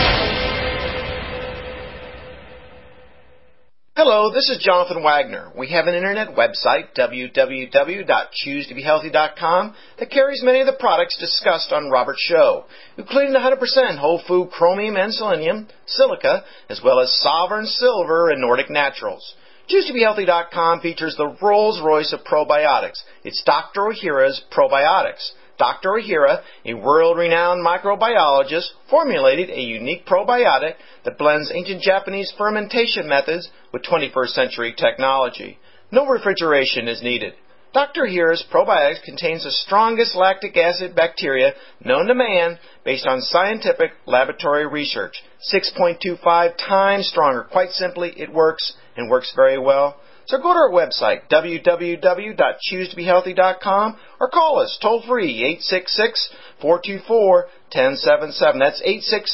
Hello, this is Jonathan Wagner. We have an internet website, www.choosetobehealthy.com, that carries many of the products discussed on Robert's show, including the 100% whole food chromium and selenium, silica, as well as Sovereign Silver and Nordic Naturals. ChooseToBeHealthy.com features the Rolls-Royce of probiotics. It's Dr. Ohhira's Probiotics. Dr. Ohhira, a world-renowned microbiologist, formulated a unique probiotic that blends ancient Japanese fermentation methods with 21st century technology. No refrigeration is needed. Dr. Ohhira's probiotics contains the strongest lactic acid bacteria known to man based on scientific laboratory research. 6.25 times stronger. Quite simply, it works and works very well. So go to our website, www.choosetobehealthy.com, or call us toll-free, 866-424-1077. That's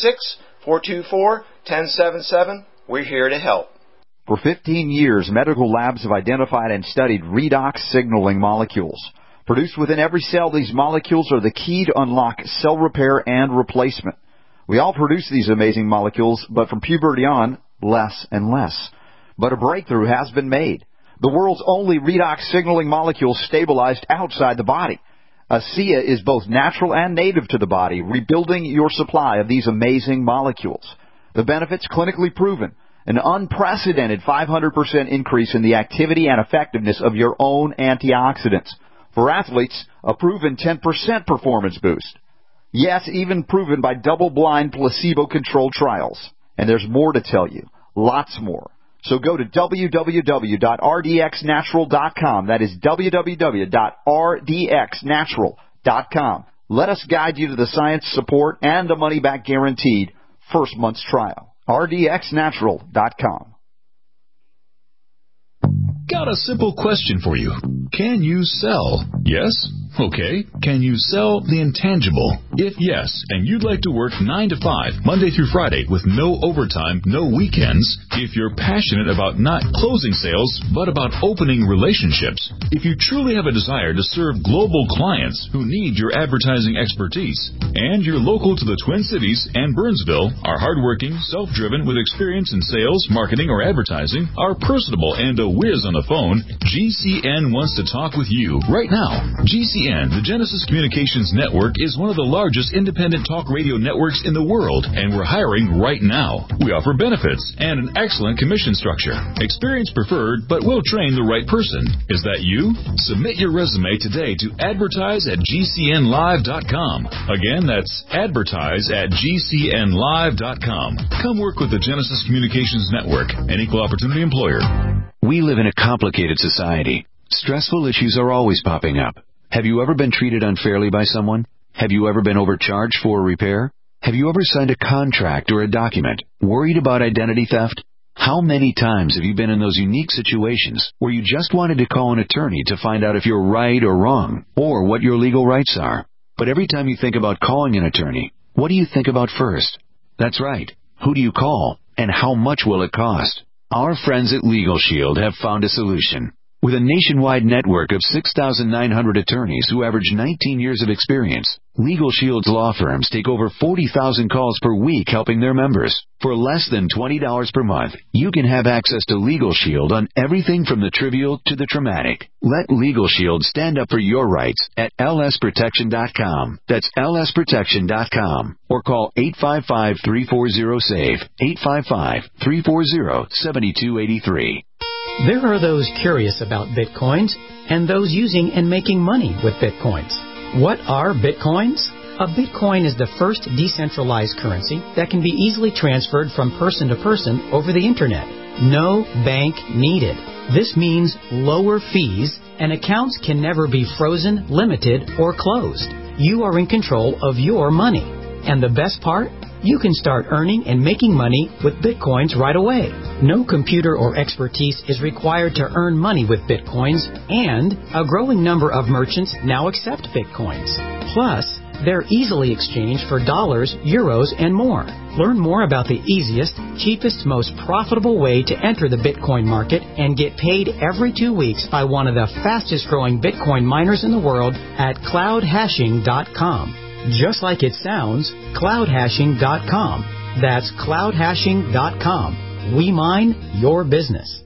866-424-1077. We're here to help. For 15 years, medical labs have identified and studied redox signaling molecules. Produced within every cell, these molecules are the key to unlock cell repair and replacement. We all produce these amazing molecules, but from puberty on, less and less. But a breakthrough has been made. The world's only redox signaling molecule stabilized outside the body. ASEA is both natural and native to the body, rebuilding your supply of these amazing molecules. The benefits clinically proven. An unprecedented 500% increase in the activity and effectiveness of your own antioxidants. For athletes, a proven 10% performance boost. Yes, even proven by double-blind placebo-controlled trials. And there's more to tell you. Lots more. So go to www.rdxnatural.com. That is www.rdxnatural.com. Let us guide you to the science, support, and the money-back guaranteed first month's trial. rdxnatural.com. Got a simple question for you. Can you sell? Yes? Okay. Can you sell the intangible? If yes, and you'd like to work 9 to 5, Monday through Friday, with no overtime, no weekends, if you're passionate about not closing sales, but about opening relationships, if you truly have a desire to serve global clients who need your advertising expertise, and you're local to the Twin Cities and Burnsville, are hardworking, self-driven, with experience in sales, marketing, or advertising, are personable, and a whiz on the phone, GCN wants to talk with you right now. GCN, the Genesis Communications Network, is one of the largest independent talk radio networks in the world, and we're hiring right now. We offer benefits and an excellent commission structure. Experience preferred, but we'll train the right person. Is that you? Submit your resume today to advertise@gcnlive.com. Again, that's advertise@gcnlive.com. Come work with the Genesis Communications Network, an equal opportunity employer. We live in a complicated society. Stressful issues are always popping up. Have you ever been treated unfairly by someone? Have you ever been overcharged for a repair? Have you ever signed a contract or a document? Worried about identity theft? How many times have you been in those unique situations where you just wanted to call an attorney to find out if you're right or wrong, or what your legal rights are? But every time you think about calling an attorney, what do you think about first? That's right. Who do you call, and how much will it cost? Our friends at Legal Shield have found a solution. With a nationwide network of 6,900 attorneys who average 19 years of experience, Legal Shield's law firms take over 40,000 calls per week helping their members. For less than $20 per month, you can have access to Legal Shield on everything from the trivial to the traumatic. Let Legal Shield stand up for your rights at lsprotection.com. That's lsprotection.com. Or call 855-340-SAVE, 855-340-7283. There are those curious about Bitcoins and those using and making money with Bitcoins. What are Bitcoins? A Bitcoin is the first decentralized currency that can be easily transferred from person to person over the Internet. No bank needed. This means lower fees, and accounts can never be frozen, limited, or closed. You are in control of your money. And the best part? You can start earning and making money with Bitcoins right away. No computer or expertise is required to earn money with Bitcoins, and a growing number of merchants now accept Bitcoins. Plus, they're easily exchanged for dollars, euros, and more. Learn more about the easiest, cheapest, most profitable way to enter the Bitcoin market and get paid every 2 weeks by one of the fastest growing Bitcoin miners in the world at cloudhashing.com. Just like it sounds, cloudhashing.com. That's cloudhashing.com. We mine your business.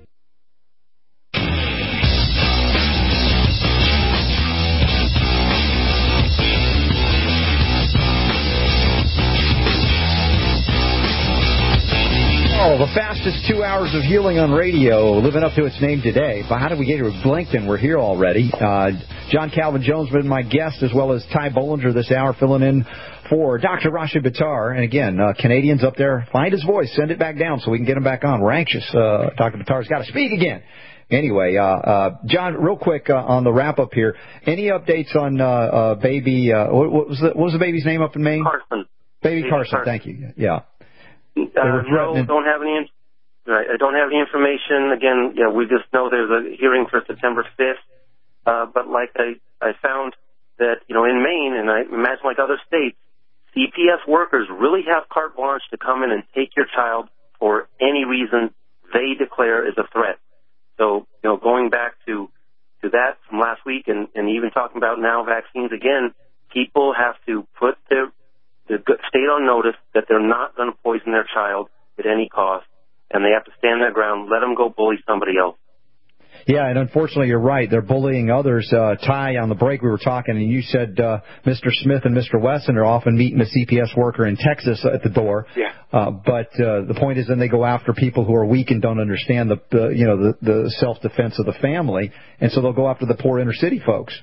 Oh, the fastest 2 hours of healing on radio, living up to its name today. But how did we get here? We blinked and we're here already. John Calvin Jones been my guest, as well as Ty Bollinger this hour, filling in for Dr. Rashid Buttar. And again, Canadians up there, find his voice, send it back down so we can get him back on. We're anxious. Dr. Buttar's got to speak again. Anyway, John, real quick on the wrap up here. Any updates on baby? What was the baby's name up in Maine? Carson. Baby Carson. Thank you. Yeah. No, don't have any. I don't have any information. Again, we just know there's a hearing for September 5th. But like I found that in Maine, and I imagine like other states, CPS workers really have carte blanche to come in and take your child for any reason they declare is a threat. So going back to that from last week, and even talking about now vaccines again, people have to put their state on notice that they're not going to poison their child at any cost, and they have to stand their ground, let them go bully somebody else. Yeah, and unfortunately you're right. They're bullying others. Ty, on the break we were talking, and you said Mr. Smith and Mr. Wesson are often meeting a CPS worker in Texas at the door. Yeah. But the point is then they go after people who are weak and don't understand the self-defense of the family, and so they'll go after the poor inner city folks.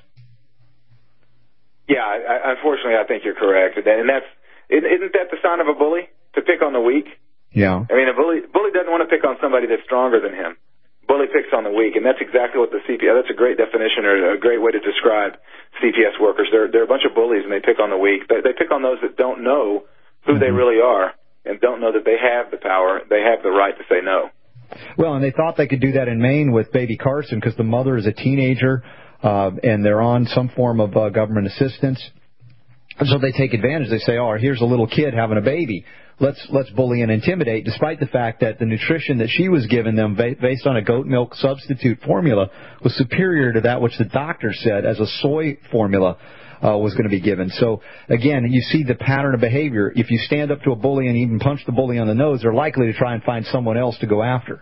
Yeah, unfortunately I think you're correct. And isn't that the sign of a bully, to pick on the weak? Yeah. I mean, a bully doesn't want to pick on somebody that's stronger than him. Bully picks on the weak, and that's exactly what the CPS, that's a great definition or a great way to describe CPS workers. They're a bunch of bullies, and they pick on the weak. They pick on those that don't know who they really are and don't know that they have the power, they have the right to say no. Well, and they thought they could do that in Maine with baby Carson because the mother is a teenager, and they're on some form of government assistance. So they take advantage. They say, oh, here's a little kid having a baby. Let's bully and intimidate, despite the fact that the nutrition that she was giving them based on a goat milk substitute formula was superior to that which the doctor said as a soy formula was going to be given. So, again, you see the pattern of behavior. If you stand up to a bully and even punch the bully on the nose, they're likely to try and find someone else to go after.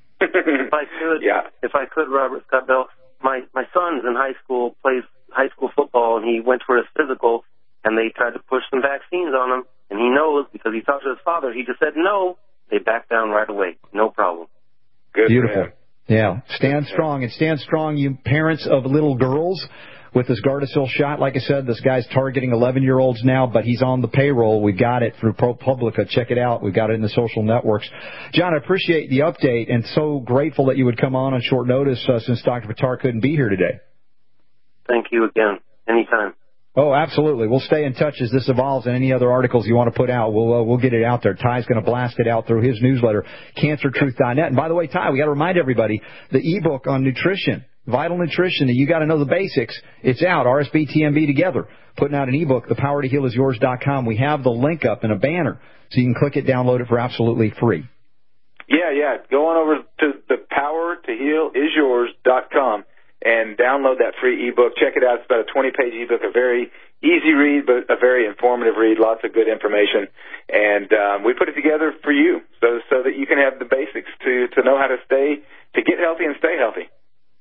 If I could, Robert Scott Bell, my son's in high school, plays high school football, and he went for his physical, and they tried to push some vaccines on him, and he knows because he talked to his father. He just said no. They backed down right away. No problem. Good. Beautiful. Yeah. Stand strong. And stand strong, you parents of little girls, with this Gardasil shot. Like I said, this guy's targeting 11-year-olds now, but he's on the payroll. We've got it through ProPublica. Check it out. We've got it in the social networks. John, I appreciate the update, and so grateful that you would come on short notice since Dr. Buttar couldn't be here today. Thank you again. Anytime. Oh, absolutely. We'll stay in touch as this evolves, and any other articles you want to put out, we'll get it out there. Ty's going to blast it out through his newsletter, cancertruth.net. And by the way, Ty, we got to remind everybody, the ebook on nutrition, Vital Nutrition, you got to know the basics. It's out, RSB, TMB together, putting out an ebook, thepowertohealisyours.com. We have the link up in a banner, so you can click it, download it for absolutely free. Yeah. Go on over to thepowertohealisyours.com. and download that free ebook. Check it out. It's about a 20-page ebook, a very easy read, but a very informative read, lots of good information. And we put it together for you so that you can have the basics to know how to get healthy and stay healthy.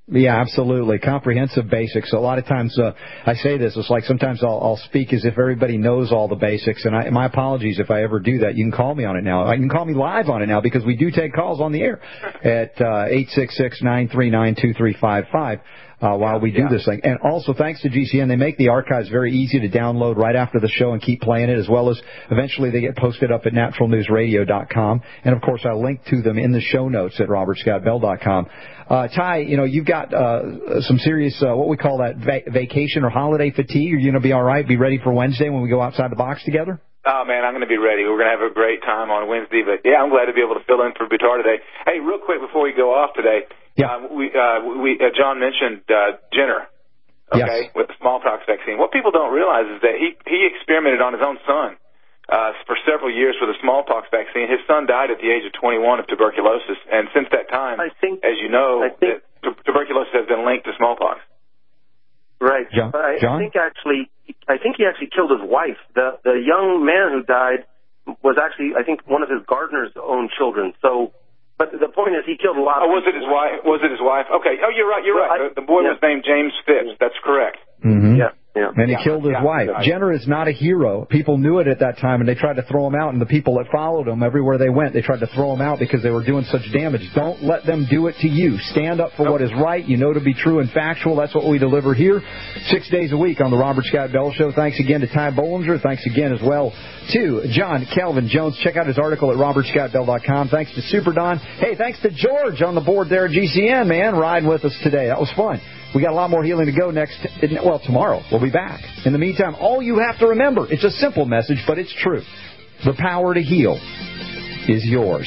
Yeah, absolutely. Comprehensive basics. A lot of times I say this, it's like sometimes I'll speak as if everybody knows all the basics, and my apologies if I ever do that. You can call me on it now. You can call me live on it now because we do take calls on the air at 866-939-2355. While we do this thing. And also, thanks to GCN, they make the archives very easy to download right after the show and keep playing it, as well as eventually they get posted up at naturalnewsradio.com. And, of course, I'll link to them in the show notes at robertscottbell.com. Ty, you've got some serious, what we call that, vacation or holiday fatigue. Are you going to be all right? Be ready for Wednesday when we go outside the box together? Oh, man, I'm going to be ready. We're going to have a great time on Wednesday. But, yeah, I'm glad to be able to fill in for Buttar today. Hey, real quick before we go off today, John mentioned Jenner, with the smallpox vaccine. What people don't realize is that he experimented on his own son for several years with a smallpox vaccine. His son died at the age of 21 of tuberculosis, and since that time, as you know, tuberculosis has been linked to smallpox. Right. John? I think he actually killed his wife. The young man who died was actually, I think, one of his gardener's own children. So, but the point is, he killed a lot of was it his wife? Was it his wife? Okay. Oh, you're right. You're right. The boy was named James Phipps. That's correct. Mm-hmm. Yeah. And he killed his wife. Jenner is not a hero. People knew it at that time, and they tried to throw him out, and the people that followed him everywhere they went, they tried to throw him out because they were doing such damage. Don't let them do it to you. Stand up for what is right. You know to be true and factual. That's what we deliver here 6 days a week on the Robert Scott Bell Show. Thanks again to Ty Bollinger. Thanks again as well to John Kelvin Jones. Check out his article at robertscottbell.com. Thanks to Super Don. Hey, thanks to George on the board there at GCN, man, riding with us today. That was fun. We got a lot more healing to go tomorrow. We'll be back. In the meantime, all you have to remember, it's a simple message, but it's true. The power to heal is yours.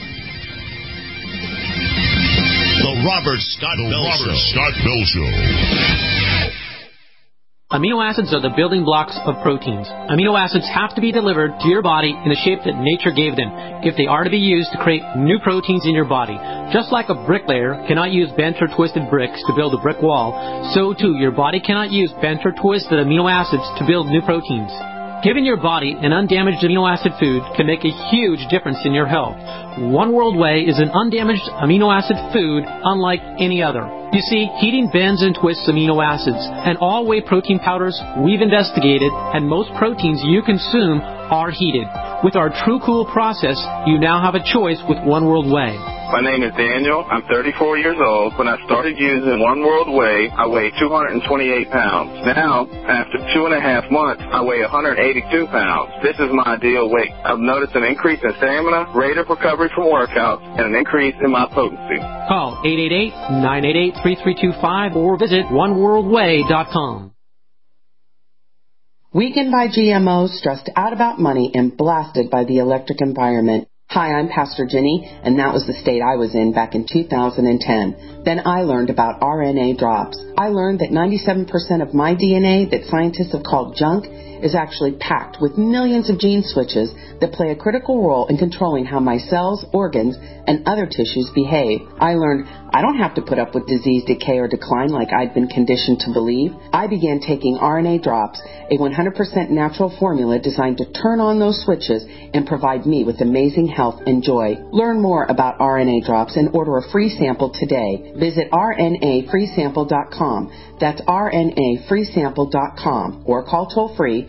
The Robert Scott Bell Show. Amino acids are the building blocks of proteins. Amino acids have to be delivered to your body in the shape that nature gave them if they are to be used to create new proteins in your body. Just like a bricklayer cannot use bent or twisted bricks to build a brick wall, so too your body cannot use bent or twisted amino acids to build new proteins. Giving your body an undamaged amino acid food can make a huge difference in your health. One World Whey is an undamaged amino acid food unlike any other. You see, heating bends and twists amino acids, and all whey protein powders we've investigated, and most proteins you consume are heated. With our True Cool process, you now have a choice with One World Whey. My name is Daniel. I'm 34 years old. When I started using One World Whey, I weighed 228 pounds. Now, after 2.5 months, I weigh 182 pounds. This is my ideal weight. I've noticed an increase in stamina, rate of recovery from workouts, and an increase in my potency. Call 888-988-3325 or visit oneworldwhey.com. Weakened by GMOs, stressed out about money, and blasted by the electric environment. Hi, I'm Pastor Jenny, and that was the state I was in back in 2010. Then I learned about RNA drops. I learned that 97% of my DNA that scientists have called junk is actually packed with millions of gene switches that play a critical role in controlling how my cells, organs, and other tissues behave. I learned I don't have to put up with disease, decay, or decline like I'd been conditioned to believe. I began taking RNA drops, a 100% natural formula designed to turn on those switches and provide me with amazing health and joy. Learn more about RNA drops and order a free sample today. Visit rnafreesample.com. That's rnafreesample.com or call toll-free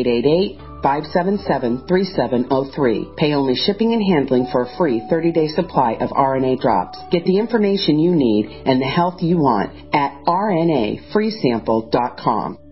888-577-3703. Pay only shipping and handling for a free 30-day supply of RNA drops. Get the information you need and the health you want at rnafreesample.com.